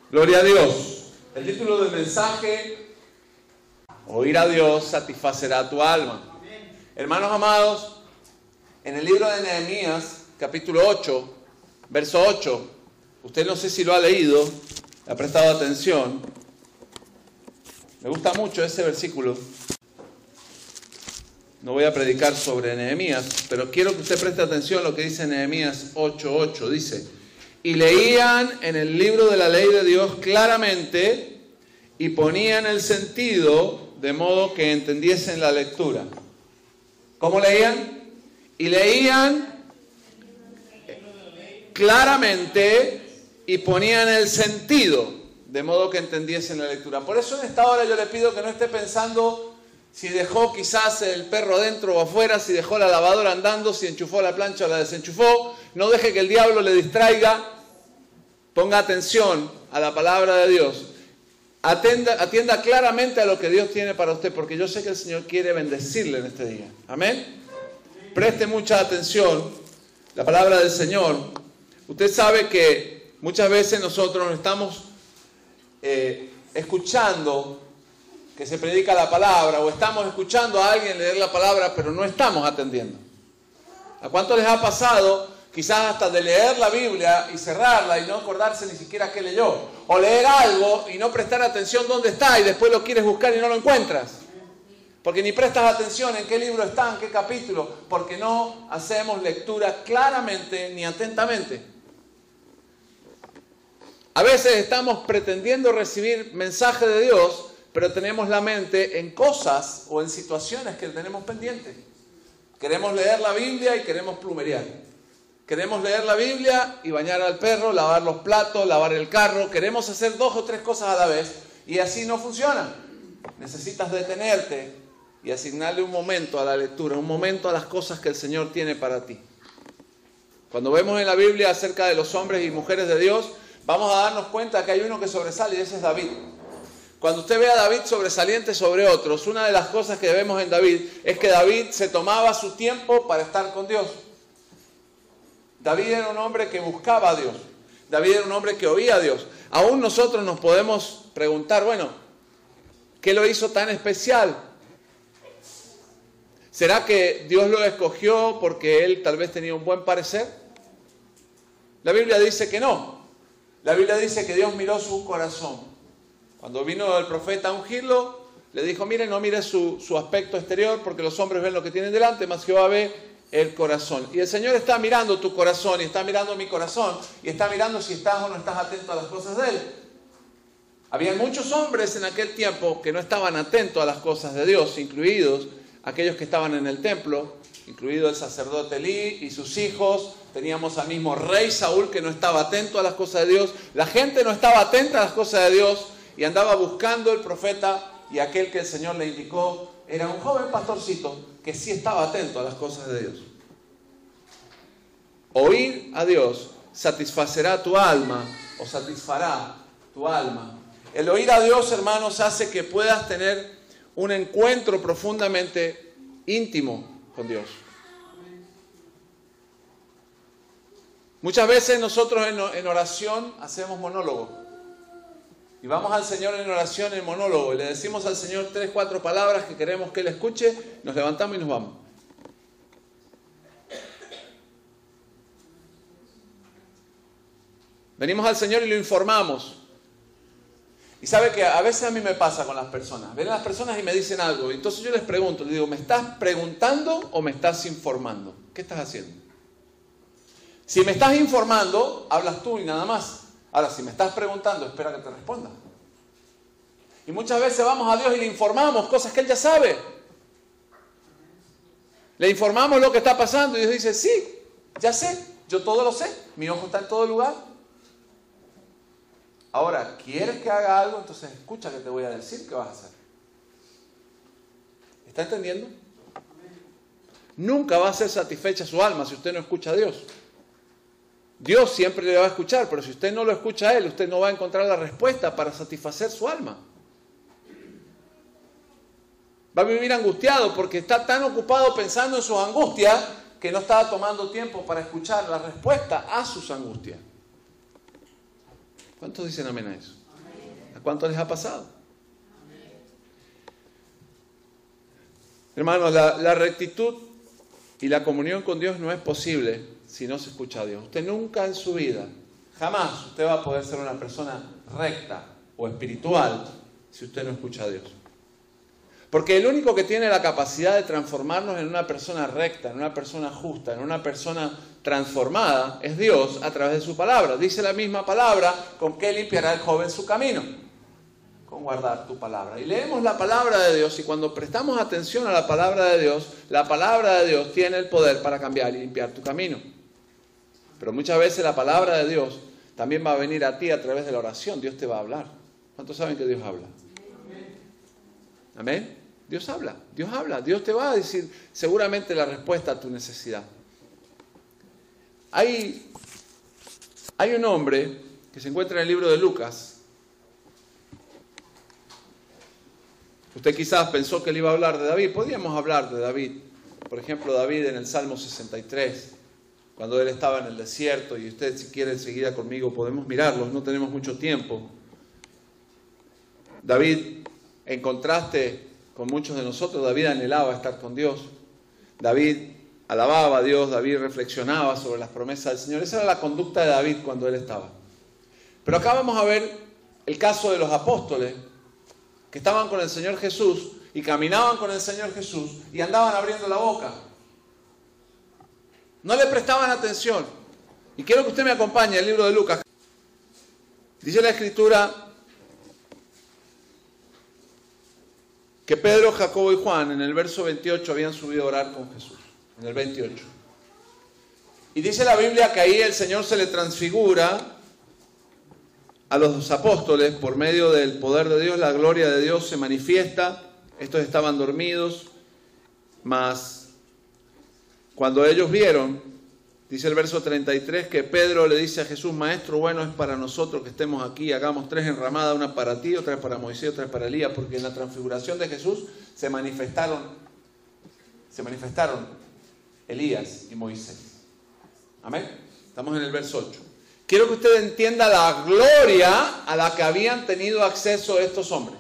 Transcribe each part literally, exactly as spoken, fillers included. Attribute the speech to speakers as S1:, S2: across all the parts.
S1: Gloria a Dios. El título del mensaje: oír a Dios satisfacerá tu alma. Hermanos amados, en el libro de Nehemías, capítulo ocho, verso ocho, usted no sé si lo ha leído, le ha prestado atención. Me gusta mucho ese versículo. No voy a predicar sobre Nehemías, pero quiero que usted preste atención a lo que dice Nehemías ocho ocho. Dice: y leían en el libro de la ley de Dios claramente y ponían el sentido de modo que entendiesen la lectura. ¿Cómo leían? Y leían claramente y ponían el sentido de modo que entendiesen la lectura. Por eso en esta hora yo le pido que no esté pensando si dejó quizás el perro adentro o afuera, si dejó la lavadora andando, si enchufó la plancha o la desenchufó. No deje que el diablo le distraiga. Ponga atención a la palabra de Dios. Atienda, atienda claramente a lo que Dios tiene para usted, porque yo sé que el Señor quiere bendecirle en este día. Amén. Preste mucha atención. La palabra del Señor. Usted sabe que muchas veces nosotros no estamos eh, escuchando que se predica la palabra, o estamos escuchando a alguien leer la palabra, pero no estamos atendiendo. ¿A cuánto les ha pasado quizás hasta de leer la Biblia y cerrarla y no acordarse ni siquiera qué leyó? O leer algo y no prestar atención dónde está y después lo quieres buscar y no lo encuentras. Porque ni prestas atención en qué libro está, en qué capítulo, porque no hacemos lectura claramente ni atentamente. A veces estamos pretendiendo recibir mensaje de Dios, pero tenemos la mente en cosas o en situaciones que tenemos pendientes. Queremos leer la Biblia y queremos plumerear. Queremos leer la Biblia y bañar al perro, lavar los platos, lavar el carro. Queremos hacer dos o tres cosas a la vez y así no funciona. Necesitas detenerte y asignarle un momento a la lectura, un momento a las cosas que el Señor tiene para ti. Cuando vemos en la Biblia acerca de los hombres y mujeres de Dios, vamos a darnos cuenta que hay uno que sobresale y ese es David. Cuando usted ve a David sobresaliente sobre otros, una de las cosas que vemos en David es que David se tomaba su tiempo para estar con Dios. David era un hombre que buscaba a Dios. David era un hombre que oía a Dios. Aún nosotros nos podemos preguntar, bueno, ¿qué lo hizo tan especial? ¿Será que Dios lo escogió porque él tal vez tenía un buen parecer? La Biblia dice que no. La Biblia dice que Dios miró su corazón. Cuando vino el profeta a ungirlo, le dijo: mire, no mire su, su aspecto exterior, porque los hombres ven lo que tienen delante, mas Jehová ve el corazón. Y el Señor está mirando tu corazón, y está mirando mi corazón, y está mirando si estás o no estás atento a las cosas de Él. Había muchos hombres en aquel tiempo que no estaban atentos a las cosas de Dios, incluidos aquellos que estaban en el templo, incluido el sacerdote Elí y sus hijos. Teníamos al mismo rey Saúl que no estaba atento a las cosas de Dios. La gente no estaba atenta a las cosas de Dios y andaba buscando el profeta, y aquel que el Señor le indicó era un joven pastorcito que sí estaba atento a las cosas de Dios. Oír a Dios satisfacerá tu alma, o satisfará tu alma. El oír a Dios, hermanos, hace que puedas tener un encuentro profundamente íntimo con Dios. Muchas veces nosotros en oración hacemos monólogo. Y vamos al Señor en oración, en monólogo, y le decimos al Señor tres, cuatro palabras que queremos que Él escuche, nos levantamos y nos vamos. Venimos al Señor y lo informamos. Y sabe que a veces a mí me pasa con las personas. Vienen las personas y me dicen algo, y entonces yo les pregunto, les digo: ¿me estás preguntando o me estás informando? ¿Qué estás haciendo? Si me estás informando, hablas tú y nada más. Ahora, si me estás preguntando, espera que te responda. Y muchas veces vamos a Dios y le informamos cosas que Él ya sabe. Le informamos lo que está pasando y Dios dice: sí, ya sé, yo todo lo sé, mi ojo está en todo lugar. Ahora, ¿quieres que haga algo? Entonces escucha que te voy a decir qué vas a hacer. ¿Está entendiendo? Nunca va a ser satisfecha su alma si usted no escucha a Dios. Dios siempre le va a escuchar, pero si usted no lo escucha a Él, usted no va a encontrar la respuesta para satisfacer su alma. Va a vivir angustiado porque está tan ocupado pensando en sus angustias que no estaba tomando tiempo para escuchar la respuesta a sus angustias. ¿Cuántos dicen amén a eso? ¿A cuántos les ha pasado? Hermanos, la, la rectitud y la comunión con Dios no es posible si no se escucha a Dios. Usted nunca en su vida, jamás usted va a poder ser una persona recta o espiritual si usted no escucha a Dios. Porque el único que tiene la capacidad de transformarnos en una persona recta, en una persona justa, en una persona transformada, es Dios a través de su palabra. Dice la misma palabra, ¿con qué limpiará el joven su camino? Con guardar tu palabra. Y leemos la palabra de Dios, y cuando prestamos atención a la palabra de Dios, la palabra de Dios tiene el poder para cambiar y limpiar tu camino. Pero muchas veces la palabra de Dios también va a venir a ti a través de la oración. Dios te va a hablar. ¿Cuántos saben que Dios habla? Amén. Dios habla, Dios habla, Dios te va a decir seguramente la respuesta a tu necesidad. Hay, hay un hombre que se encuentra en el libro de Lucas. Usted quizás pensó que le iba a hablar de David. Podríamos hablar de David. Por ejemplo, David en el Salmo sesenta y tres, cuando él estaba en el desierto, y usted si quiere enseguida conmigo podemos mirarlos, no tenemos mucho tiempo. David, en contraste con muchos de nosotros, David anhelaba estar con Dios. David alababa a Dios, David reflexionaba sobre las promesas del Señor. Esa era la conducta de David cuando él estaba. Pero acá vamos a ver el caso de los apóstoles que estaban con el Señor Jesús y caminaban con el Señor Jesús y andaban abriendo la boca. No le prestaban atención. Y quiero que usted me acompañe al libro de Lucas. Dice la Escritura que Pedro, Jacobo y Juan en el verso veintiocho habían subido a orar con Jesús, en el veintiocho. Y dice la Biblia que ahí el Señor se le transfigura a los dos apóstoles por medio del poder de Dios, la gloria de Dios se manifiesta. Estos estaban dormidos, mas cuando ellos vieron, dice el verso treinta y tres, que Pedro le dice a Jesús: Maestro, bueno es para nosotros que estemos aquí, hagamos tres enramadas, una para ti, otra para Moisés, otra para Elías, porque en la transfiguración de Jesús se manifestaron, se manifestaron Elías y Moisés. Amén. Estamos en el verso ocho. Quiero que usted entienda la gloria a la que habían tenido acceso estos hombres.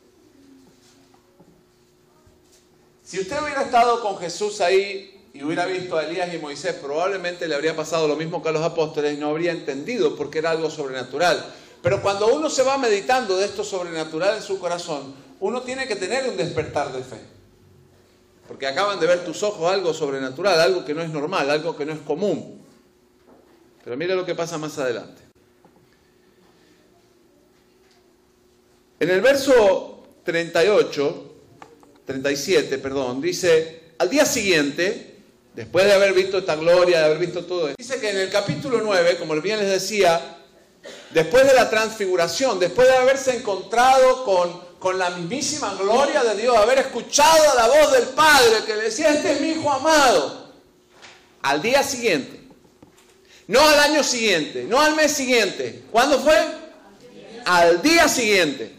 S1: Si usted hubiera estado con Jesús ahí y hubiera visto a Elías y Moisés, probablemente le habría pasado lo mismo que a los apóstoles y no habría entendido porque era algo sobrenatural. Pero cuando uno se va meditando de esto sobrenatural en su corazón, uno tiene que tener un despertar de fe. Porque acaban de ver tus ojos algo sobrenatural, algo que no es normal, algo que no es común. Pero mire lo que pasa más adelante. En el verso treinta y ocho, treinta y siete, perdón, dice: al día siguiente, después de haber visto esta gloria, de haber visto todo esto, dice que en el capítulo nueve, como bien les decía, después de la transfiguración, después de haberse encontrado con, con la mismísima gloria de Dios, haber escuchado la voz del Padre que le decía: este es mi Hijo amado, al día siguiente, no al año siguiente, no al mes siguiente, ¿cuándo fue? Al día siguiente.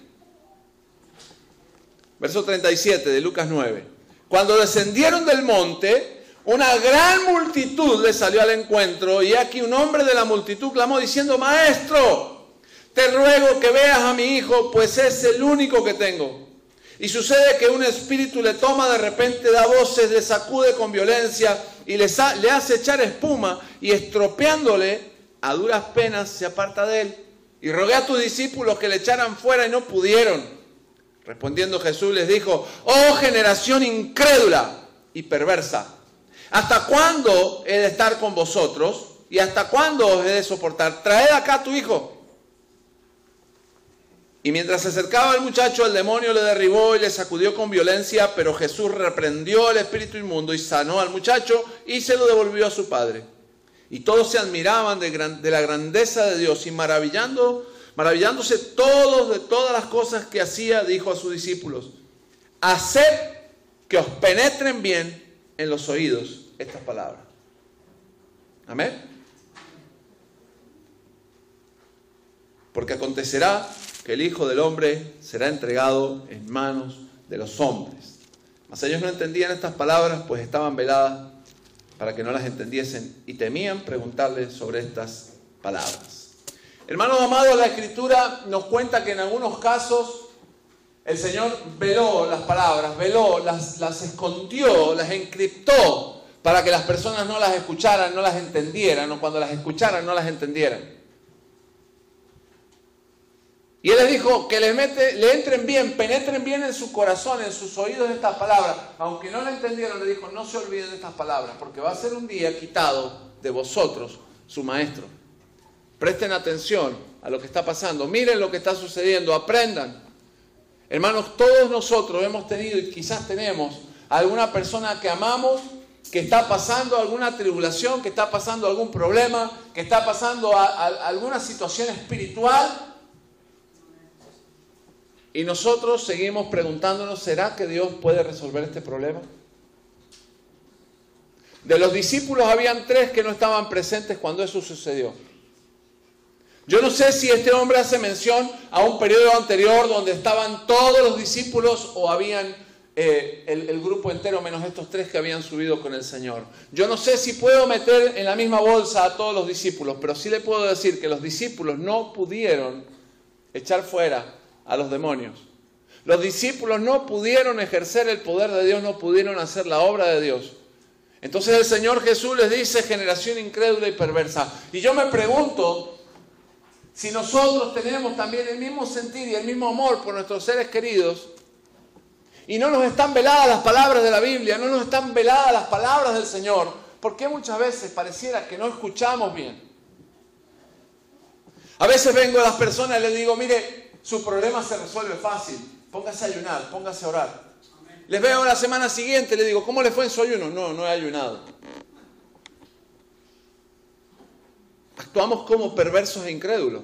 S1: Verso treinta y siete de Lucas nueve. Cuando descendieron del monte, una gran multitud le salió al encuentro, y aquí un hombre de la multitud clamó diciendo: Maestro, te ruego que veas a mi hijo, pues es el único que tengo. Y sucede que un espíritu le toma de repente, da voces, le sacude con violencia y le, le hace echar espuma, y estropeándole, a duras penas se aparta de él. Y rogué a tus discípulos que le echaran fuera y no pudieron. Respondiendo Jesús les dijo: oh generación incrédula y perversa, ¿hasta cuándo he de estar con vosotros? ¿Y hasta cuándo os he de soportar? Traed acá a tu hijo. Y mientras se acercaba el muchacho, el demonio le derribó y le sacudió con violencia, pero Jesús reprendió al espíritu inmundo y sanó al muchacho y se lo devolvió a su padre. Y todos se admiraban de, gran, de la grandeza de Dios, y maravillando, maravillándose todos de todas las cosas que hacía, dijo a sus discípulos: haced que os penetren bien en los oídos estas palabras. Amén. Porque acontecerá que el Hijo del Hombre será entregado en manos de los hombres. Mas ellos no entendían estas palabras, pues estaban veladas para que no las entendiesen, y temían preguntarle sobre estas palabras. Hermanos amados, la Escritura nos cuenta que en algunos casos el Señor veló las palabras, veló, las, las escondió, las encriptó para que las personas no las escucharan, no las entendieran, o cuando las escucharan no las entendieran. Y Él les dijo que les mete, le entren bien, penetren bien en su corazón, en sus oídos estas palabras. Aunque no la entendieron, le dijo, no se olviden de estas palabras, porque va a ser un día quitado de vosotros su maestro. Presten atención a lo que está pasando, miren lo que está sucediendo, aprendan. Hermanos, todos nosotros hemos tenido y quizás tenemos alguna persona que amamos, que está pasando alguna tribulación, que está pasando algún problema, que está pasando a, a, alguna situación espiritual. Y nosotros seguimos preguntándonos, ¿será que Dios puede resolver este problema? De los discípulos habían tres que no estaban presentes cuando eso sucedió. Yo no sé si este hombre hace mención a un periodo anterior donde estaban todos los discípulos o habían eh, el, el grupo entero menos estos tres que habían subido con el Señor. Yo no sé si puedo meter en la misma bolsa a todos los discípulos, pero sí le puedo decir que los discípulos no pudieron echar fuera a los demonios. Los discípulos no pudieron ejercer el poder de Dios, no pudieron hacer la obra de Dios. Entonces el Señor Jesús les dice, generación incrédula y perversa. Y yo me pregunto si nosotros tenemos también el mismo sentir y el mismo amor por nuestros seres queridos y no nos están veladas las palabras de la Biblia, no nos están veladas las palabras del Señor, ¿por qué muchas veces pareciera que no escuchamos bien? A veces vengo a las personas y les digo, mire, su problema se resuelve fácil, póngase a ayunar, póngase a orar. Amén. Les veo la semana siguiente y les digo, ¿cómo le fue en su ayuno? No, no he ayunado. Actuamos como perversos e incrédulos.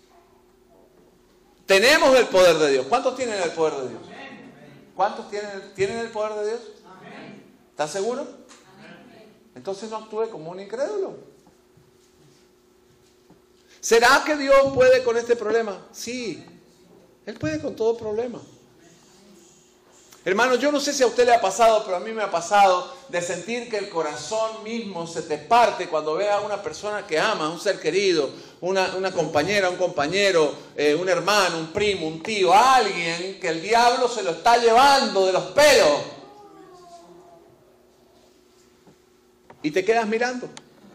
S1: Tenemos el poder de Dios. ¿Cuántos tienen el poder de Dios? ¿Cuántos tienen, tienen el poder de Dios? ¿Estás seguro? Entonces no actúe como un incrédulo. ¿Será que Dios puede con este problema? Sí, Él puede con todo problema. Hermanos, yo no sé si a usted le ha pasado, pero a mí me ha pasado de sentir que el corazón mismo se te parte cuando ve a una persona que ama, un ser querido, una, una compañera, un compañero, eh, un hermano, un primo, un tío, alguien que el diablo se lo está llevando de los pelos. Y te quedas mirando.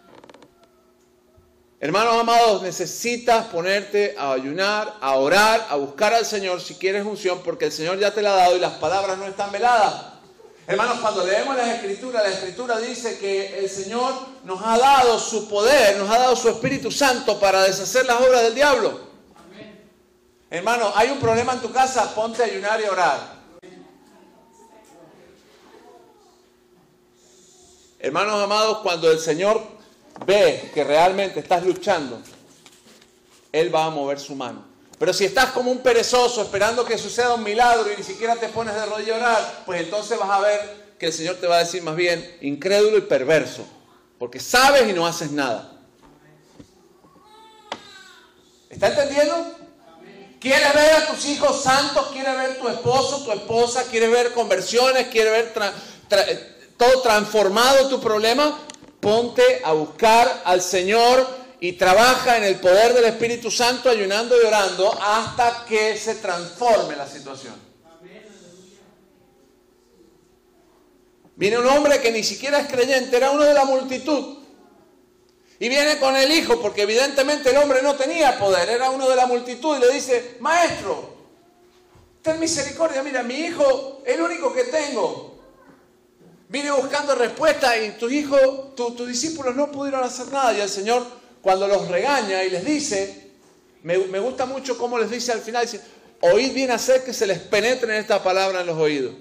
S1: Hermanos amados, necesitas ponerte a ayunar, a orar, a buscar al Señor si quieres unción, porque el Señor ya te la ha dado y las palabras no están veladas. Hermanos, cuando leemos las Escrituras, la Escritura dice que el Señor nos ha dado su poder, nos ha dado su Espíritu Santo para deshacer las obras del diablo. Amén. Hermano, hay un problema en tu casa, ponte a ayunar y a orar. Hermanos amados, cuando el Señor ve que realmente estás luchando, Él va a mover su mano. Pero si estás como un perezoso esperando que suceda un milagro y ni siquiera te pones de rodillas a orar, pues entonces vas a ver que el Señor te va a decir más bien incrédulo y perverso, porque sabes y no haces nada. ¿Está entendiendo? ¿Quieres ver a tus hijos santos? ¿Quieres ver tu esposo, tu esposa? ¿Quieres ver conversiones? ¿Quieres ver tra tra todo transformado tu problema? Ponte a buscar al Señor y trabaja en el poder del Espíritu Santo, ayunando y orando hasta que se transforme la situación. Viene un hombre que ni siquiera es creyente, era uno de la multitud. Y viene con el hijo, porque evidentemente el hombre no tenía poder, era uno de la multitud, y le dice, maestro, ten misericordia, mira, mi hijo, el único que tengo. Vine buscando respuesta y tus hijos, tu, tus discípulos no pudieron hacer nada. Y el Señor, cuando los regaña y les dice, me, me gusta mucho cómo les dice al final, dice, oíd bien hacer que se les penetren esta palabra en los oídos.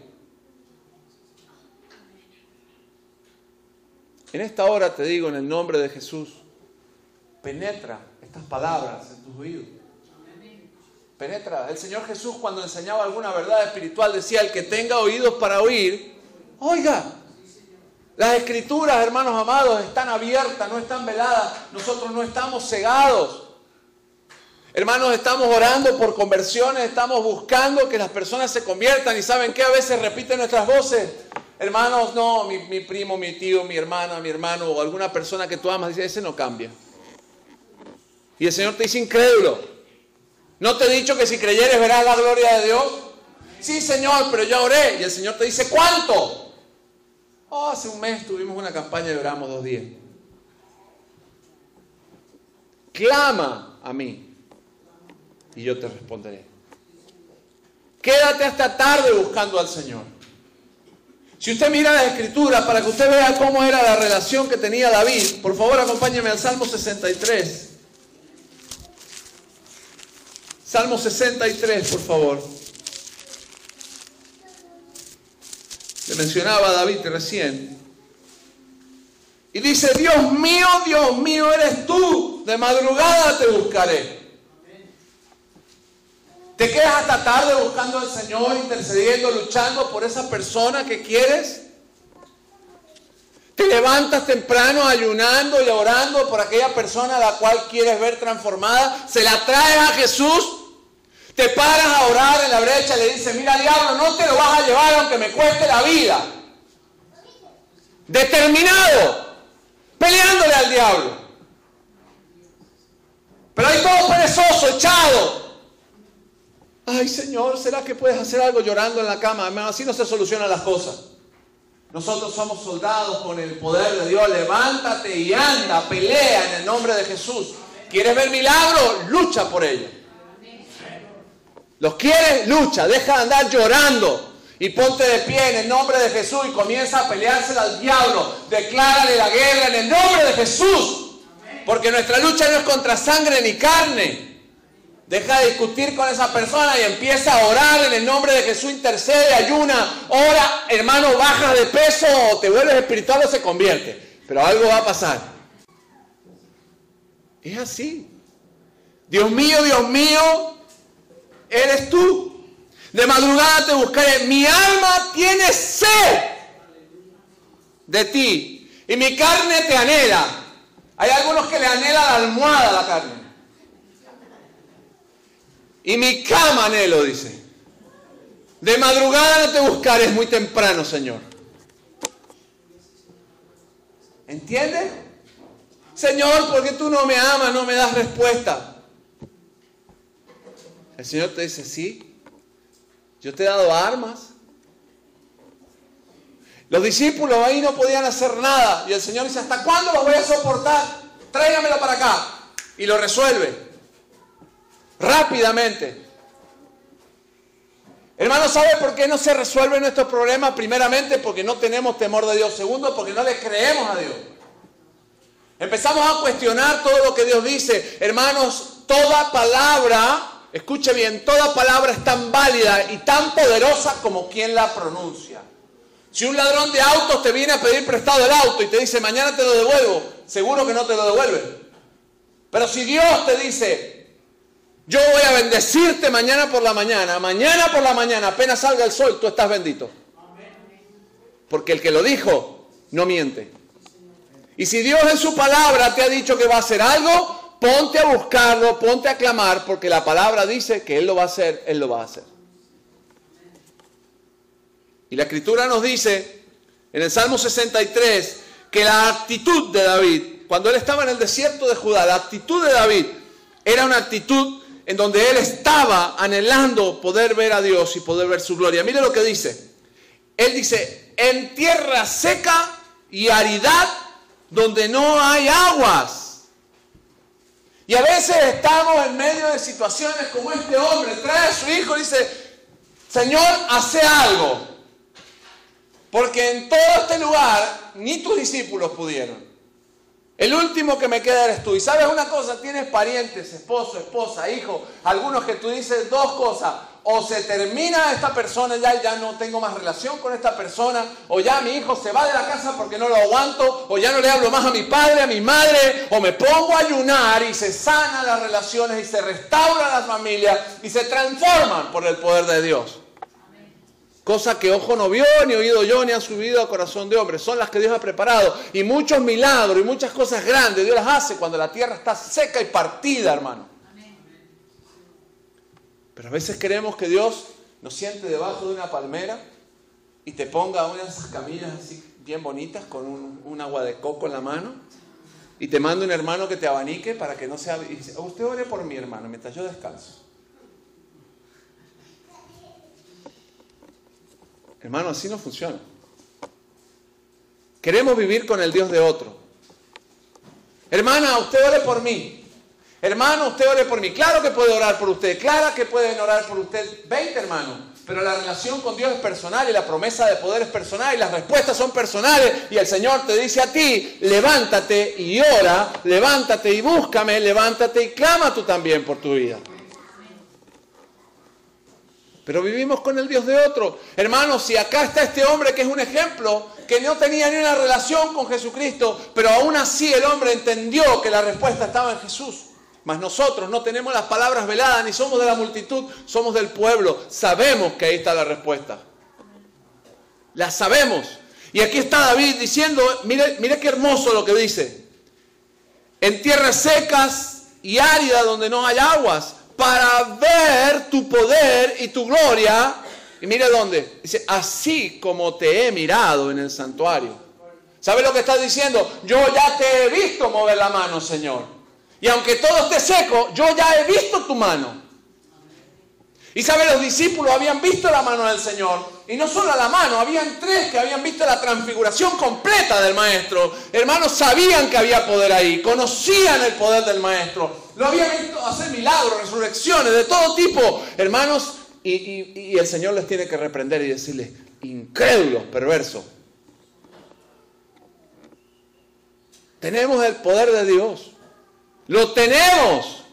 S1: En esta hora te digo, en el nombre de Jesús, penetra estas palabras en tus oídos. Penetra. El Señor Jesús, cuando enseñaba alguna verdad espiritual, decía, el que tenga oídos para oír, oiga. Las Escrituras, hermanos amados, están abiertas, no están veladas. Nosotros no estamos cegados. Hermanos, estamos orando por conversiones, estamos buscando que las personas se conviertan. ¿Y saben qué? A veces repiten nuestras voces. Hermanos, no, mi, mi primo, mi tío, mi hermana, mi hermano o alguna persona que tú amas, dice, ese no cambia. Y el Señor te dice, incrédulo, ¿no te he dicho que si creyeres verás la gloria de Dios? Sí, Señor, pero ya oré. Y el Señor te dice, ¿cuánto? Oh, hace un mes tuvimos una campaña y oramos dos días. Clama a mí y yo te responderé. Quédate hasta tarde buscando al Señor. Si usted mira las Escrituras, para que usted vea cómo era la relación que tenía David, por favor acompáñeme al Salmo sesenta y tres. Salmo sesenta y tres, por favor. Le mencionaba a David recién. Y dice, Dios mío, Dios mío, eres tú. De madrugada te buscaré. ¿Te quedas hasta tarde buscando al Señor, intercediendo, luchando por esa persona que quieres? ¿Te levantas temprano ayunando y orando por aquella persona a la cual quieres ver transformada? ¿Se la traes a Jesús? Te paras a orar en la brecha y le dices, mira, diablo, no te lo vas a llevar aunque me cueste la vida. Determinado, peleándole al diablo. Pero hay todo perezoso, echado. Ay, Señor, ¿será que puedes hacer algo llorando en la cama? Así no se solucionan las cosas. Nosotros somos soldados con el poder de Dios. Levántate y anda, pelea en el nombre de Jesús. ¿Quieres ver milagros? Lucha por ello. ¿Los quieres? Lucha, deja de andar llorando y ponte de pie en el nombre de Jesús y comienza a peleársela al diablo. Declárale la guerra en el nombre de Jesús, porque nuestra lucha no es contra sangre ni carne. Deja de discutir con esa persona y empieza a orar en el nombre de Jesús, intercede, ayuna, ora, hermano, bajas de peso o te vuelves espiritual o se convierte, pero algo va a pasar. Es así. Dios mío, Dios mío, eres tú. De madrugada te buscaré. Mi alma tiene sed de ti y mi carne te anhela. Hay algunos que le anhela la almohada a la carne. Y mi cama anhelo, dice. De madrugada no te buscaré, es muy temprano, Señor. ¿Entiendes? Señor, ¿por qué tú no me amas, no me das respuesta? El Señor te dice, sí, yo te he dado armas. Los discípulos ahí no podían hacer nada. Y el Señor dice, ¿hasta cuándo los voy a soportar? Tráigamelo para acá. Y lo resuelve. Rápidamente. Hermano, ¿sabe por qué no se resuelven nuestros problemas? Primeramente, porque no tenemos temor de Dios. Segundo, porque no le creemos a Dios. Empezamos a cuestionar todo lo que Dios dice. Hermanos, toda palabra... Escuche bien, toda palabra es tan válida y tan poderosa como quien la pronuncia. Si un ladrón de autos te viene a pedir prestado el auto y te dice, mañana te lo devuelvo, seguro que no te lo devuelve. Pero si Dios te dice, yo voy a bendecirte mañana por la mañana, mañana por la mañana, apenas salga el sol, tú estás bendito. Porque el que lo dijo, no miente. Y si Dios en su palabra te ha dicho que va a hacer algo, ponte a buscarlo, ponte a clamar, porque la palabra dice que Él lo va a hacer, Él lo va a hacer. Y la Escritura nos dice, en el Salmo sesenta y tres, que la actitud de David, cuando él estaba en el desierto de Judá, la actitud de David era una actitud en donde él estaba anhelando poder ver a Dios y poder ver su gloria. Mire lo que dice. Él dice, en tierra seca y aridad, donde no hay aguas. Y a veces estamos en medio de situaciones como este hombre, trae a su hijo y dice, Señor, hace algo. Porque en todo este lugar, ni tus discípulos pudieron. El último que me queda eres tú. Y sabes una cosa, tienes parientes, esposo, esposa, hijo, algunos que tú dices dos cosas. O se termina esta persona, ya, ya no tengo más relación con esta persona, o ya mi hijo se va de la casa porque no lo aguanto, o ya no le hablo más a mi padre, a mi madre, o me pongo a ayunar y se sanan las relaciones y se restauran las familias y se transforman por el poder de Dios. Cosa que ojo no vio, ni oído yo, ni han subido a corazón de hombre. Son las que Dios ha preparado. Y muchos milagros y muchas cosas grandes Dios las hace cuando la tierra está seca y partida, hermano. Pero a veces queremos que Dios nos siente debajo de una palmera y te ponga unas camillas así bien bonitas con un, un agua de coco en la mano y te manda un hermano que te abanique para que no sea... Y dice, usted ore por mi hermano mientras yo descanso. Hermano, así no funciona. Queremos vivir con el Dios de otro. Hermana, usted ore por mí. Hermano, usted ore por mí. Claro que puede orar por usted. Claro que pueden orar por usted. veinte hermanos. Pero la relación con Dios es personal y la promesa de poder es personal y las respuestas son personales. Y el Señor te dice a ti, levántate y ora, levántate y búscame, levántate y clama tú también por tu vida. Pero vivimos con el Dios de otro. Hermanos, si acá está este hombre que es un ejemplo, que no tenía ni una relación con Jesucristo, pero aún así el hombre entendió que la respuesta estaba en Jesús. Mas nosotros no tenemos las palabras veladas, ni somos de la multitud, somos del pueblo. Sabemos que ahí está la respuesta. La sabemos. Y aquí está David diciendo, mire, mire qué hermoso lo que dice. En tierras secas y áridas donde no hay aguas, para ver tu poder y tu gloria. Y mire dónde. Dice, así como te he mirado en el santuario. ¿Sabe lo que está diciendo? Yo ya te he visto mover la mano, Señor. Y aunque todo esté seco, yo ya he visto tu mano. Y sabe, los discípulos habían visto la mano del Señor. Y no solo la mano, habían tres que habían visto la transfiguración completa del Maestro. Hermanos, sabían que había poder ahí, conocían el poder del Maestro. Lo habían visto hacer milagros, resurrecciones, de todo tipo. Hermanos, y, y, y el Señor les tiene que reprender y decirles, incrédulos, perversos. Tenemos el poder de Dios. Lo tenemos.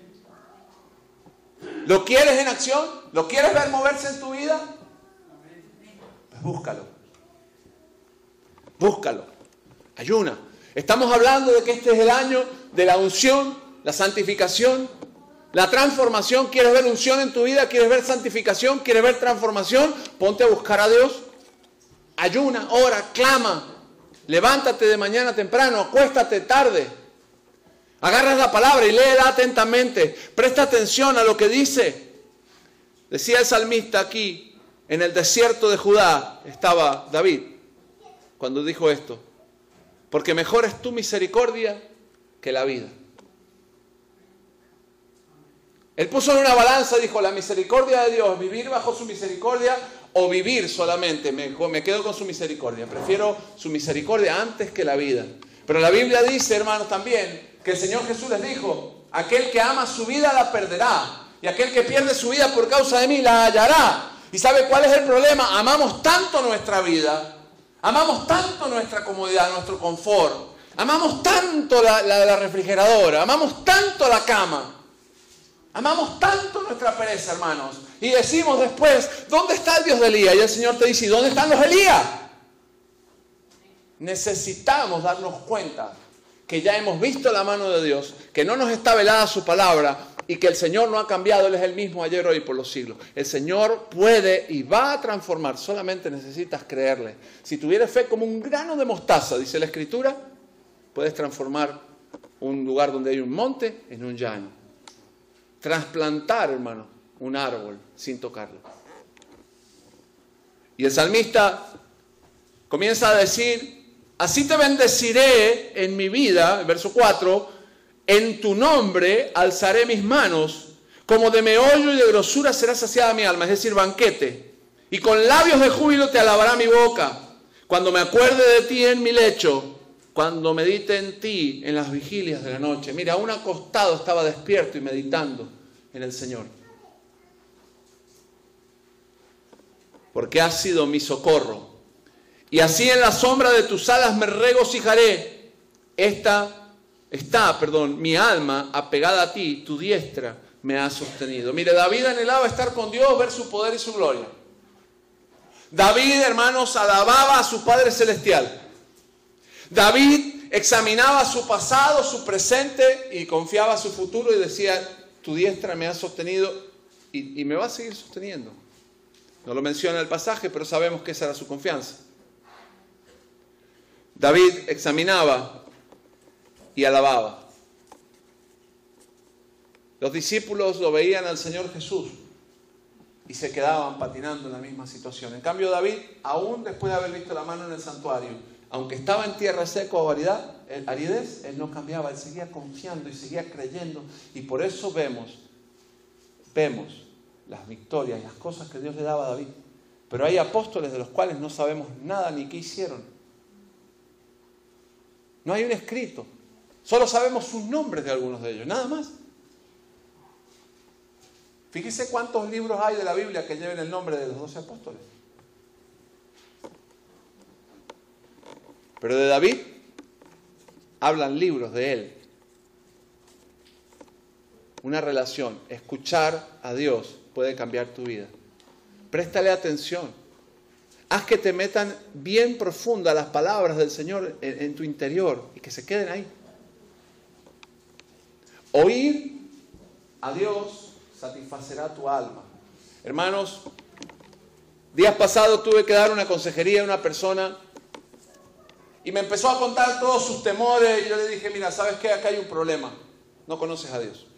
S1: ¿Lo quieres en acción? ¿Lo quieres ver moverse en tu vida? Pues búscalo. Búscalo. Ayuna. Estamos hablando de que este es el año de la unción, la santificación, la transformación. ¿Quieres ver unción en tu vida? ¿Quieres ver santificación? ¿Quieres ver transformación? Ponte a buscar a Dios. Ayuna, ora, clama. Levántate de mañana temprano, acuéstate tarde. Agarras la palabra y léela atentamente. Presta atención a lo que dice. Decía el salmista aquí, en el desierto de Judá estaba David, cuando dijo esto. Porque mejor es tu misericordia que la vida. Él puso en una balanza, dijo, la misericordia de Dios, vivir bajo su misericordia o vivir solamente. Me, me quedo con su misericordia. Prefiero su misericordia antes que la vida. Pero la Biblia dice, hermanos, también, que el Señor Jesús les dijo, aquel que ama su vida la perderá, y aquel que pierde su vida por causa de mí la hallará. ¿Y sabe cuál es el problema? Amamos tanto nuestra vida, amamos tanto nuestra comodidad, nuestro confort, amamos tanto la, la, la refrigeradora, amamos tanto la cama, amamos tanto nuestra pereza, hermanos, y decimos después, ¿dónde está el Dios de Elías? Y el Señor te dice, ¿y dónde están los Elías? Necesitamos darnos cuenta que ya hemos visto la mano de Dios, que no nos está velada su palabra y que el Señor no ha cambiado, Él es el mismo ayer, hoy y por los siglos. El Señor puede y va a transformar, solamente necesitas creerle. Si tuvieras fe como un grano de mostaza, dice la Escritura, puedes transformar un lugar donde hay un monte en un llano. Trasplantar, hermano, un árbol sin tocarlo. Y el salmista comienza a decir, así te bendeciré en mi vida, verso cuatro, en tu nombre alzaré mis manos, como de meollo y de grosura será saciada mi alma, es decir, banquete. Y con labios de júbilo te alabará mi boca, cuando me acuerde de ti en mi lecho, cuando medite en ti en las vigilias de la noche. Mira, aún acostado estaba despierto y meditando en el Señor. Porque has sido mi socorro. Y así en la sombra de tus alas me regocijaré. Esta está, perdón, mi alma apegada a ti, tu diestra me ha sostenido. Mire, David anhelaba estar con Dios, ver su poder y su gloria. David, hermanos, alababa a su Padre Celestial. David examinaba su pasado, su presente y confiaba su futuro y decía, tu diestra me ha sostenido y, y me va a seguir sosteniendo. No lo menciona el pasaje, pero sabemos que esa era su confianza. David examinaba y alababa. Los discípulos lo veían al Señor Jesús y se quedaban patinando en la misma situación. En cambio, David, aún después de haber visto la mano en el santuario, aunque estaba en tierra seca o aridez, aridez, él no cambiaba, él seguía confiando y seguía creyendo. Y por eso vemos, vemos las victorias y las cosas que Dios le daba a David. Pero hay apóstoles de los cuales no sabemos nada ni qué hicieron. No hay un escrito. Solo sabemos sus nombres de algunos de ellos, nada más. Fíjese cuántos libros hay de la Biblia que lleven el nombre de los doce apóstoles. Pero de David hablan libros de él. Una relación, escuchar a Dios puede cambiar tu vida. Préstale atención. Haz que te metan bien profunda las palabras del Señor en, en tu interior y que se queden ahí. Oír a Dios satisfacerá tu alma. Hermanos, días pasados tuve que dar una consejería a una persona y me empezó a contar todos sus temores y yo le dije, mira, ¿sabes qué? Acá hay un problema. No conoces a Dios.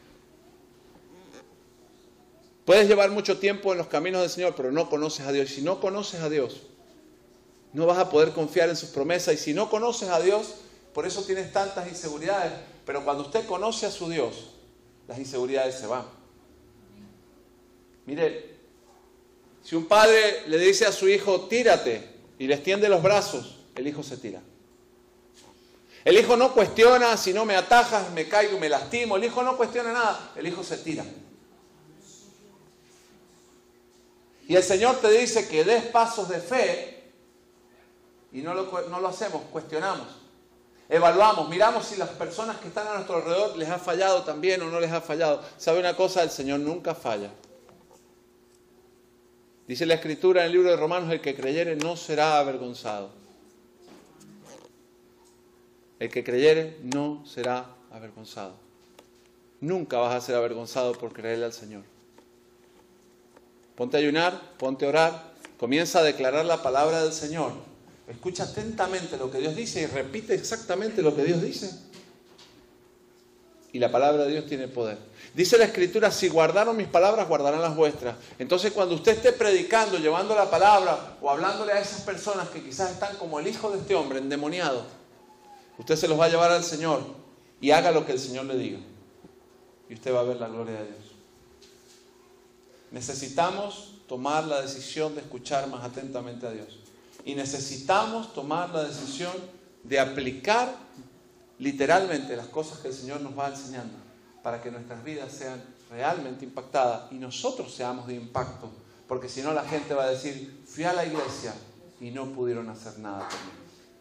S1: Puedes llevar mucho tiempo en los caminos del Señor, pero no conoces a Dios. Y si no conoces a Dios, no vas a poder confiar en sus promesas. Y si no conoces a Dios, por eso tienes tantas inseguridades. Pero cuando usted conoce a su Dios, las inseguridades se van. Mire, si un padre le dice a su hijo, tírate, y le extiende los brazos, el hijo se tira. El hijo no cuestiona, si no me atajas, me caigo y me lastimo. El hijo no cuestiona nada, el hijo se tira. Y el Señor te dice que des pasos de fe y no lo, no lo hacemos, cuestionamos, evaluamos, miramos si las personas que están a nuestro alrededor les ha fallado también o no les ha fallado. ¿Sabe una cosa? El Señor nunca falla. Dice la Escritura en el libro de Romanos, el que creyere no será avergonzado. El que creyere no será avergonzado. Nunca vas a ser avergonzado por creerle al Señor. Ponte a ayunar, ponte a orar, comienza a declarar la palabra del Señor. Escucha atentamente lo que Dios dice y repite exactamente lo que Dios dice. Y la palabra de Dios tiene poder. Dice la Escritura, si guardaron mis palabras, guardarán las vuestras. Entonces cuando usted esté predicando, llevando la palabra o hablándole a esas personas que quizás están como el hijo de este hombre, endemoniado, usted se los va a llevar al Señor y haga lo que el Señor le diga. Y usted va a ver la gloria de Dios. Necesitamos tomar la decisión de escuchar más atentamente a Dios. Y necesitamos tomar la decisión de aplicar literalmente las cosas que el Señor nos va enseñando para que nuestras vidas sean realmente impactadas y nosotros seamos de impacto. Porque si no la gente va a decir, fui a la iglesia y no pudieron hacer nada por mí.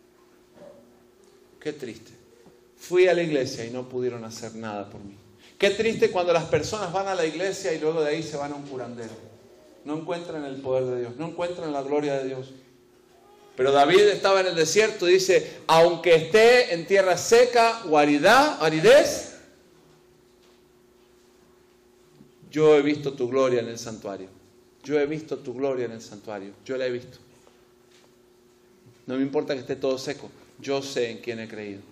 S1: Qué triste. Fui a la iglesia y no pudieron hacer nada por mí. Qué triste cuando las personas van a la iglesia y luego de ahí se van a un curandero. No encuentran el poder de Dios, no encuentran la gloria de Dios. Pero David estaba en el desierto y dice, aunque esté en tierra seca o aridad, aridez, yo he visto tu gloria en el santuario. Yo he visto tu gloria en el santuario. Yo la he visto. No me importa que esté todo seco. Yo sé en quién he creído.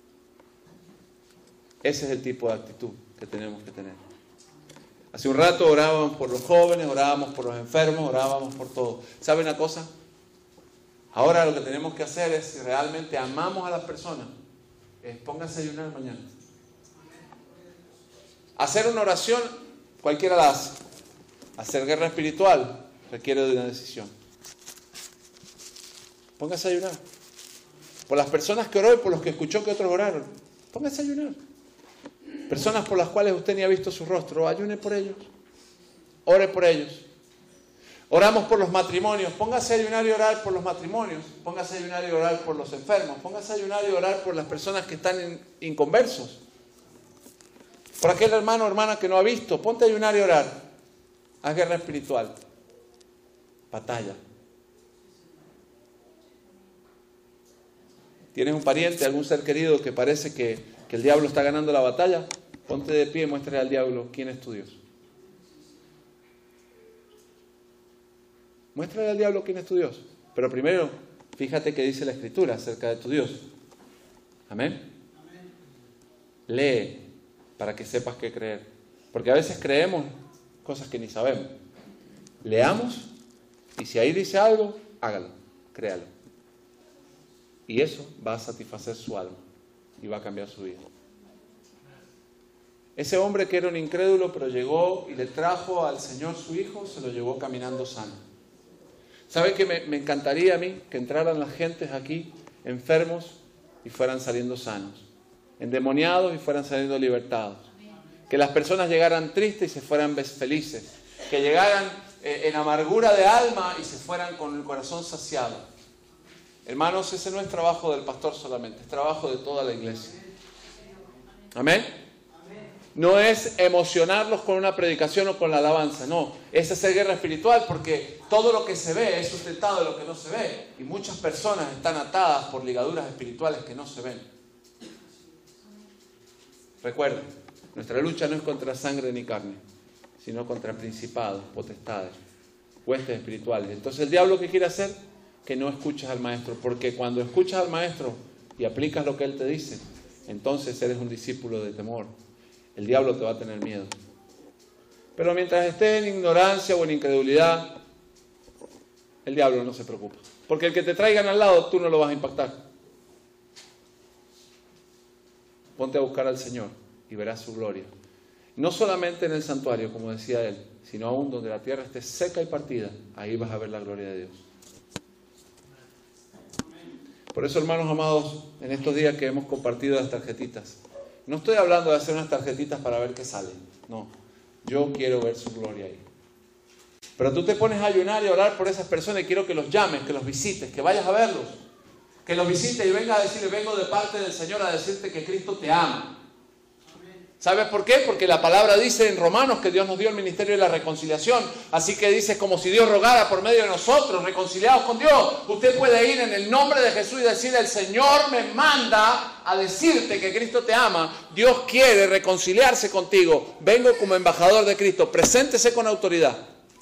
S1: Ese es el tipo de actitud que tenemos que tener. Hace un rato orábamos por los jóvenes, orábamos por los enfermos, orábamos por todo. ¿Sabe una cosa? Ahora lo que tenemos que hacer es, si realmente amamos a las personas, es pónganse a ayunar mañana. Hacer una oración, cualquiera la hace. Hacer guerra espiritual requiere de una decisión. Póngase a ayunar. Por las personas que oró y por los que escuchó que otros oraron. Póngase a ayunar. Personas por las cuales usted ni ha visto su rostro, ayune por ellos. Ore por ellos. Oramos por los matrimonios. Póngase a ayunar y orar por los matrimonios. Póngase a ayunar y orar por los enfermos. Póngase a ayunar y orar por las personas que están in, inconversos. Por aquel hermano o hermana que no ha visto. Ponte a ayunar y orar. Haz guerra espiritual. Batalla. ¿Tienes un pariente, algún ser querido que parece que, que el diablo está ganando la batalla? Ponte de pie y muéstrale al diablo quién es tu Dios. Muéstrale al diablo quién es tu Dios. Pero primero, fíjate qué dice la Escritura acerca de tu Dios. Amén. Amén. Lee para que sepas qué creer. Porque a veces creemos cosas que ni sabemos. Leamos y si ahí dice algo, hágalo, créalo. Y eso va a satisfacer su alma y va a cambiar su vida. Ese hombre que era un incrédulo, pero llegó y le trajo al Señor su hijo, se lo llevó caminando sano. ¿Sabe qué me, me encantaría a mí? Que entraran las gentes aquí enfermos y fueran saliendo sanos, endemoniados y fueran saliendo libertados. Que las personas llegaran tristes y se fueran felices. Que llegaran eh, en amargura de alma y se fueran con el corazón saciado. Hermanos, ese no es trabajo del pastor solamente, es trabajo de toda la iglesia. Amén. No es emocionarlos con una predicación o con la alabanza, no. Es hacer guerra espiritual, porque todo lo que se ve es sustentado de lo que no se ve. Y muchas personas están atadas por ligaduras espirituales que no se ven. Recuerden, nuestra lucha no es contra sangre ni carne, sino contra principados, potestades, huestes espirituales. Entonces el diablo, ¿qué quiere hacer? Que no escuches al maestro, porque cuando escuchas al maestro y aplicas lo que él te dice, entonces eres un discípulo de temor. El diablo te va a tener miedo. Pero mientras estés en ignorancia o en incredulidad, el diablo no se preocupa. Porque el que te traigan al lado, tú no lo vas a impactar. Ponte a buscar al Señor y verás su gloria. No solamente en el santuario, como decía él, sino aún donde la tierra esté seca y partida, ahí vas a ver la gloria de Dios. Por eso, hermanos amados, en estos días que hemos compartido las tarjetitas, no estoy hablando de hacer unas tarjetitas para ver qué sale. No, yo quiero ver su gloria ahí. Pero tú te pones a ayunar y a orar por esas personas y quiero que los llames, que los visites, que vayas a verlos. Que los visites y vengas a decirle, vengo de parte del Señor a decirte que Cristo te ama. ¿Sabes por qué? Porque la palabra dice en Romanos que Dios nos dio el ministerio de la reconciliación. Así que dice, como si Dios rogara por medio de nosotros, reconciliados con Dios. Usted puede ir en el nombre de Jesús y decirle, el Señor me manda a decirte que Cristo te ama. Dios quiere reconciliarse contigo. Vengo como embajador de Cristo. Preséntese con autoridad.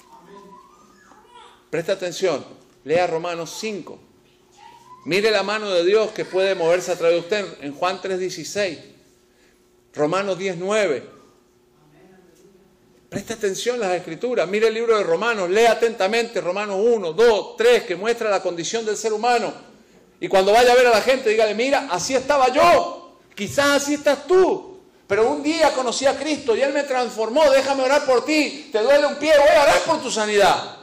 S1: Presta atención. Lea Romanos cinco. Mire la mano de Dios que puede moverse a través de usted en Juan tres dieciséis. Romanos diez nueve. Presta atención a las escrituras. Mire el libro de Romanos. Lea atentamente Romanos uno, dos, tres, que muestra la condición del ser humano. Y cuando vaya a ver a la gente, dígale, mira, así estaba yo. Quizás así estás tú. Pero un día conocí a Cristo y Él me transformó. Déjame orar por ti. Te duele un pie, voy a orar por tu sanidad.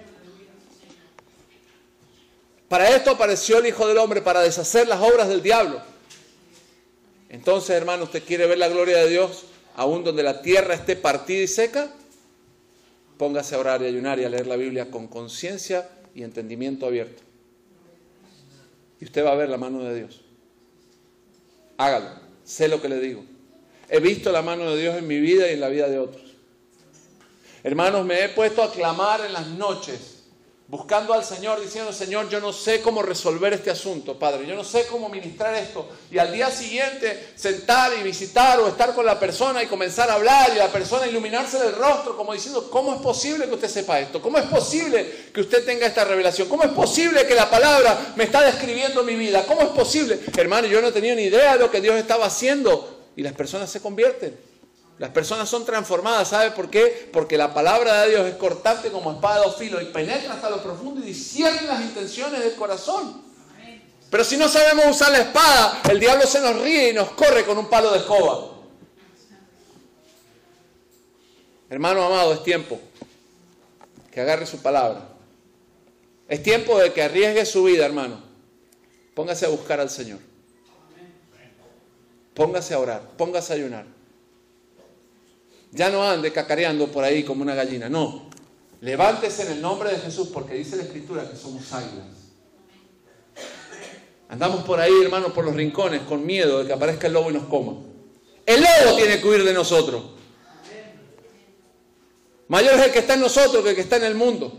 S1: Para esto apareció el Hijo del Hombre, para deshacer las obras del diablo. Entonces, hermano, ¿usted quiere ver la gloria de Dios aún donde la tierra esté partida y seca? Póngase a orar y ayunar y a leer la Biblia con conciencia y entendimiento abierto. Y usted va a ver la mano de Dios. Hágalo. Sé lo que le digo. He visto la mano de Dios en mi vida y en la vida de otros. Hermanos, me he puesto a clamar en las noches, buscando al Señor, diciendo, Señor, yo no sé cómo resolver este asunto, Padre. Yo no sé cómo ministrar esto. Y al día siguiente, sentar y visitar o estar con la persona y comenzar a hablar y la persona iluminarse del rostro, como diciendo, ¿cómo es posible que usted sepa esto? ¿Cómo es posible que usted tenga esta revelación? ¿Cómo es posible que la palabra me está describiendo mi vida? ¿Cómo es posible? Hermano, yo no tenía ni idea de lo que Dios estaba haciendo. Y las personas se convierten. Las personas son transformadas. ¿Sabe por qué? Porque la palabra de Dios es cortante como espada de dos filos y penetra hasta lo profundo y discierne las intenciones del corazón. Pero si no sabemos usar la espada, el diablo se nos ríe y nos corre con un palo de escoba. Hermano amado, es tiempo que agarre su palabra. Es tiempo de que arriesgue su vida, hermano. Póngase a buscar al Señor. Póngase a orar, póngase a ayunar. Ya no ande cacareando por ahí como una gallina, no. Levántese en el nombre de Jesús, porque dice la Escritura que somos águilas. Andamos por ahí, hermanos, por los rincones, con miedo de que aparezca el lobo y nos coma. El lobo tiene que huir de nosotros. Mayor es el que está en nosotros que el que está en el mundo.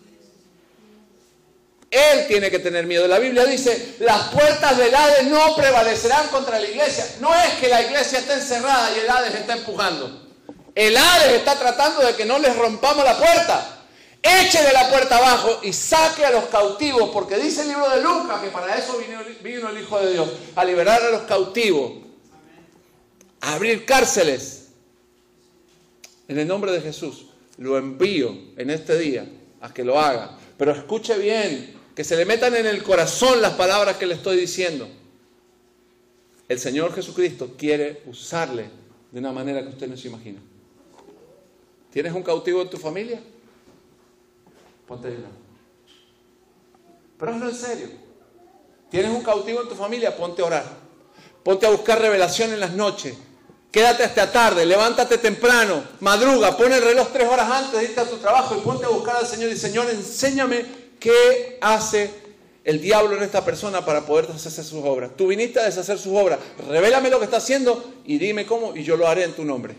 S1: Él tiene que tener miedo. La Biblia dice, las puertas del Hades no prevalecerán contra la iglesia. No es que la iglesia esté encerrada y el Hades está empujando. El Hades está tratando de que no les rompamos la puerta. Échele la puerta abajo y saque a los cautivos, porque dice el libro de Lucas que para eso vino, vino el Hijo de Dios, a liberar a los cautivos, a abrir cárceles. En el nombre de Jesús, lo envío en este día a que lo haga. Pero escuche bien, que se le metan en el corazón las palabras que le estoy diciendo. El Señor Jesucristo quiere usarle de una manera que usted no se imagina. ¿Tienes un cautivo en tu familia? Ponte a llorar. Pero hazlo en serio. ¿Tienes un cautivo en tu familia? Ponte a orar. Ponte a buscar revelación en las noches. Quédate hasta tarde, levántate temprano, madruga, pon el reloj tres horas antes de irte a tu trabajo y ponte a buscar al Señor y Señor, enséñame qué hace el diablo en esta persona para poder deshacer sus obras. Tú viniste a deshacer sus obras, revélame lo que está haciendo y dime cómo y yo lo haré en tu nombre.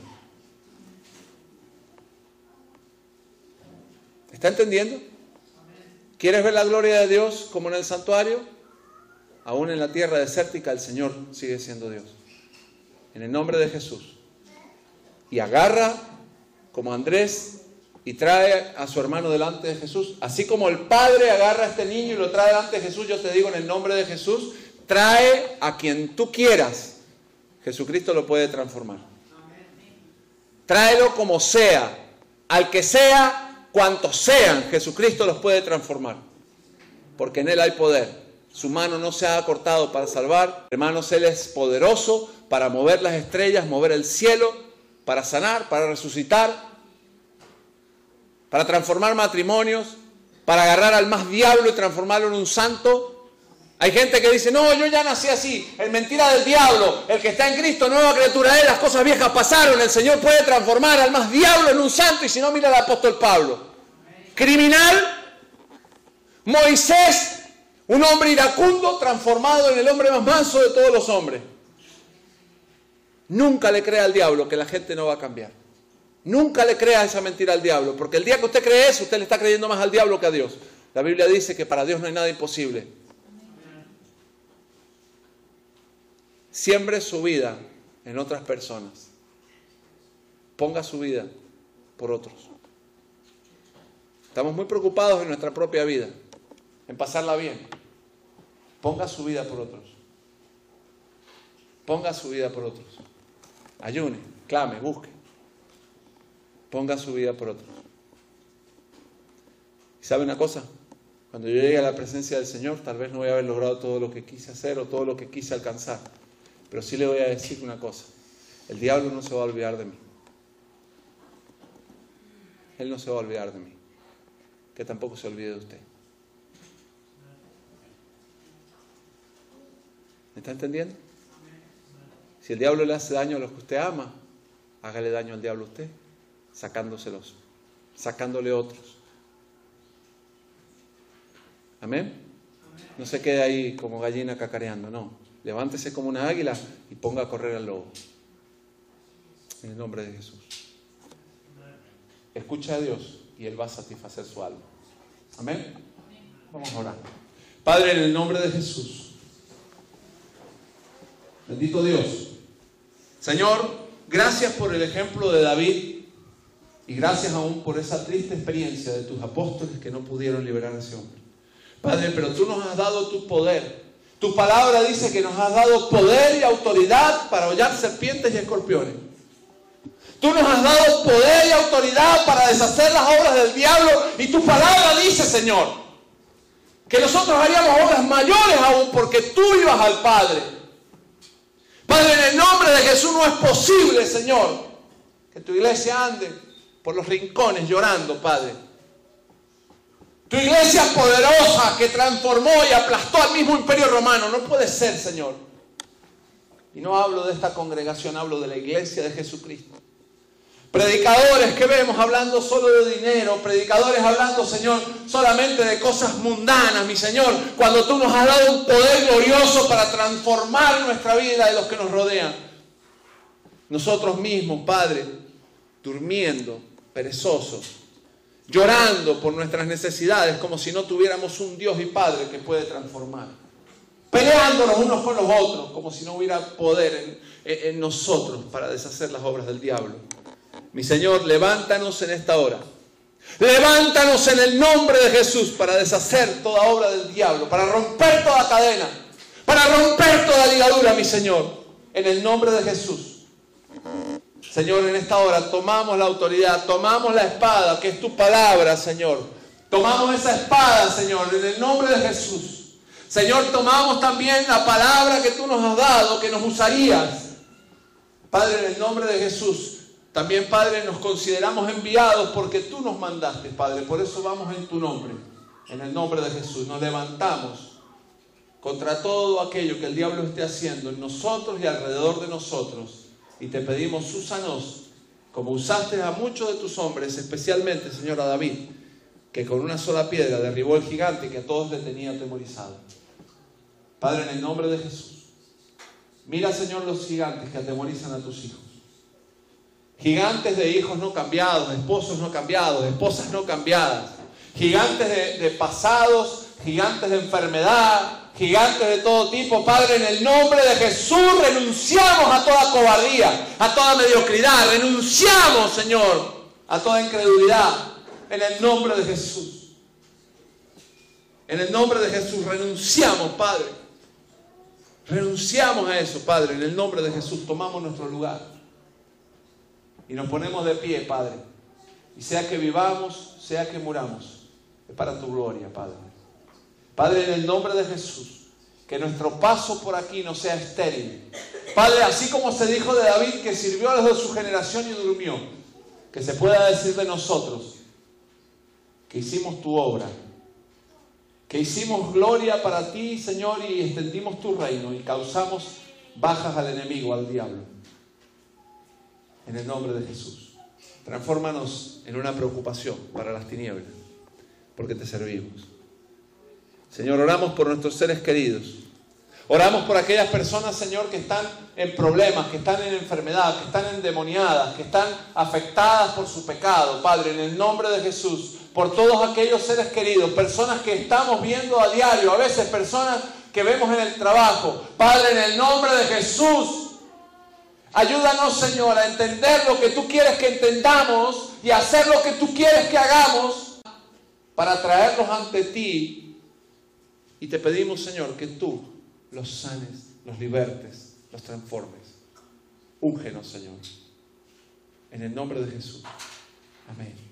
S1: ¿Está entendiendo? ¿Quieres ver la gloria de Dios como en el santuario? Aún en la tierra desértica el Señor sigue siendo Dios. En el nombre de Jesús. Y agarra como Andrés y trae a su hermano delante de Jesús. Así como el Padre agarra a este niño y lo trae delante de Jesús, yo te digo en el nombre de Jesús, trae a quien tú quieras. Jesucristo lo puede transformar. Tráelo como sea. Al que sea, cuantos sean, Jesucristo los puede transformar. Porque en Él hay poder. Su mano no se ha cortado para salvar. Hermanos, Él es poderoso para mover las estrellas, mover el cielo, para sanar, para resucitar, para transformar matrimonios, para agarrar al más diablo y transformarlo en un santo. Hay gente que dice, no, yo ya nací así, es mentira del diablo, el que está en Cristo, nueva criatura es, las cosas viejas pasaron, el Señor puede transformar al más diablo en un santo, y si no, mira al apóstol Pablo. Criminal, Moisés, un hombre iracundo transformado en el hombre más manso de todos los hombres. Nunca le crea al diablo que la gente no va a cambiar. Nunca le crea esa mentira al diablo, porque el día que usted cree eso, usted le está creyendo más al diablo que a Dios. La Biblia dice que para Dios no hay nada imposible. Siembre su vida en otras personas. Ponga su vida por otros. Estamos muy preocupados en nuestra propia vida, en pasarla bien. Ponga su vida por otros. Ponga su vida por otros. Ayune, clame, busque. Ponga su vida por otros. ¿Y sabe una cosa? Cuando yo llegue a la presencia del Señor, tal vez no voy a haber logrado todo lo que quise hacer o todo lo que quise alcanzar. Pero sí le voy a decir una cosa. El diablo no se va a olvidar de mí. Él no se va a olvidar de mí. Que tampoco se olvide de usted. ¿Me está entendiendo? Si el diablo le hace daño a los que usted ama, hágale daño al diablo a usted, sacándoselos, sacándole otros. ¿Amén? No se quede ahí como gallina cacareando, no. Levántese como una águila y ponga a correr al lobo. En el nombre de Jesús. Escucha a Dios y Él va a satisfacer su alma. Amén. Vamos a orar. Padre, en el nombre de Jesús. Bendito Dios. Señor, gracias por el ejemplo de David y gracias aún por esa triste experiencia de tus apóstoles que no pudieron liberar a ese hombre. Padre, pero tú nos has dado tu poder. Tu palabra dice que nos has dado poder y autoridad para hollar serpientes y escorpiones. Tú nos has dado poder y autoridad para deshacer las obras del diablo y tu palabra dice, Señor, que nosotros haríamos obras mayores aún porque tú ibas al Padre. Padre, en el nombre de Jesús no es posible, Señor, que tu iglesia ande por los rincones llorando, Padre. Tu iglesia poderosa que transformó y aplastó al mismo imperio romano. No puede ser, Señor. Y no hablo de esta congregación, hablo de la iglesia de Jesucristo. Predicadores que vemos hablando solo de dinero, predicadores hablando, Señor, solamente de cosas mundanas, mi Señor, cuando tú nos has dado un poder glorioso para transformar nuestra vida de los que nos rodean. Nosotros mismos, Padre, durmiendo, perezosos, llorando por nuestras necesidades, como si no tuviéramos un Dios y Padre que puede transformar. Peleándonos unos con los otros, como si no hubiera poder en, en, en nosotros para deshacer las obras del diablo. Mi Señor, levántanos en esta hora. Levántanos en el nombre de Jesús para deshacer toda obra del diablo, para romper toda cadena, para romper toda ligadura, mi Señor, en el nombre de Jesús. Señor, en esta hora tomamos la autoridad, tomamos la espada, que es tu palabra, Señor, Tomamos esa espada, Señor, en el nombre de Jesús. Señor, tomamos también la palabra que tú nos has dado, que nos usarías. Padre, en el nombre de Jesús, también, Padre, nos consideramos enviados porque tú nos mandaste, Padre. Por eso vamos en tu nombre, en el nombre de Jesús. Nos levantamos contra todo aquello que el diablo esté haciendo en nosotros y alrededor de nosotros. Y te pedimos, úsanos, como usaste a muchos de tus hombres, especialmente, Señor, a David, que con una sola piedra derribó el gigante que a todos le tenía atemorizado. Padre, en el nombre de Jesús, mira, Señor, los gigantes que atemorizan a tus hijos. Gigantes de hijos no cambiados, de esposos no cambiados, de esposas no cambiadas. Gigantes de, de pasados, gigantes de enfermedad, gigantes de todo tipo. Padre, en el nombre de Jesús renunciamos a toda cobardía, a toda mediocridad. Renunciamos, Señor, a toda incredulidad. En el nombre de Jesús. En el nombre de Jesús renunciamos, Padre. Renunciamos a eso, Padre. En el nombre de Jesús tomamos nuestro lugar. Y nos ponemos de pie, Padre. Y sea que vivamos, sea que muramos, es para tu gloria, Padre. Padre, en el nombre de Jesús, que nuestro paso por aquí no sea estéril. Padre, así como se dijo de David, que sirvió a los de su generación y durmió, que se pueda decir de nosotros, que hicimos tu obra, que hicimos gloria para ti, Señor, y extendimos tu reino y causamos bajas al enemigo, al diablo. En el nombre de Jesús. Transfórmanos en una preocupación para las tinieblas, porque te servimos. Señor, oramos por nuestros seres queridos. Oramos por aquellas personas, Señor, que están en problemas, que están en enfermedad, que están endemoniadas, que están afectadas por su pecado. Padre, en el nombre de Jesús, por todos aquellos seres queridos, personas que estamos viendo a diario, a veces personas que vemos en el trabajo. Padre, en el nombre de Jesús, ayúdanos, Señor, a entender lo que tú quieres que entendamos y a hacer lo que tú quieres que hagamos para traerlos ante ti. Y te pedimos, Señor, que tú los sanes, los libertes, los transformes. Úngenos, Señor. En el nombre de Jesús. Amén.